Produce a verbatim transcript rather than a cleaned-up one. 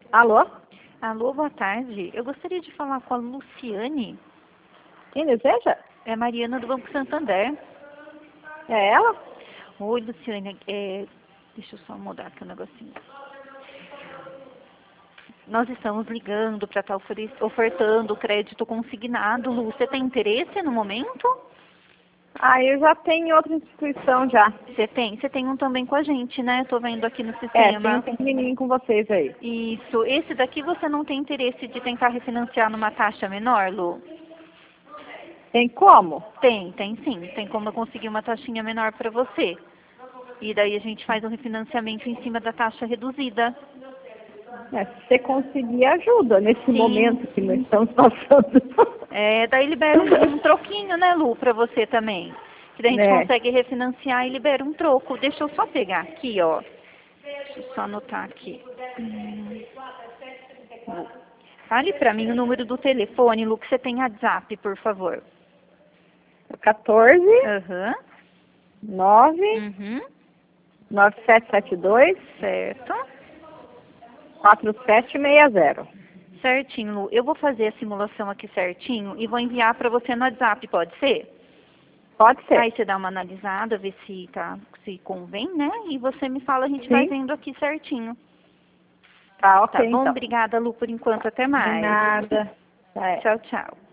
Alô? Alô, boa tarde. Eu gostaria de falar com a Luciane. Quem deseja? É a Mariana do Banco Santander. É ela? Oi, Luciane. É... Deixa eu só mudar aqui o negocinho. Nós estamos ligando para estar ofertando crédito consignado. Lu, você tem interesse no momento? Ah, eu já tenho outra instituição já. Você tem? Você tem um também com a gente, né? Estou vendo aqui no É, tem sistema. um pequenininho com vocês aí. Isso. Esse daqui você não tem interesse de tentar refinanciar numa taxa menor, Lu? Tem como? Tem, tem sim. Tem como eu conseguir uma taxinha menor para você. E daí a gente faz um refinanciamento em cima da taxa reduzida. É, se você conseguir ajuda nesse Sim. momento que nós estamos passando. É, daí libera um, um troquinho, né, Lu, para você também. Que daí a gente É. consegue refinanciar e libera um troco. Deixa eu só pegar aqui, ó. Deixa eu só anotar aqui. Hum. Lu. Fale para mim o número do telefone, Lu, que você tem WhatsApp, por favor. quatorze, Aham. nove, Uhum. nove sete sete dois, Certo. quatro sete seis zero. Certinho, Lu. Eu vou fazer a simulação aqui certinho e vou enviar para você no WhatsApp, pode ser? Pode ser. Aí você dá uma analisada, vê se, tá, se convém, né? E você me fala, a gente Sim. vai vendo aqui certinho. Tá, ok, Tá bom? então. Obrigada, Lu, por enquanto. Até De mais. nada. É. Tchau, tchau.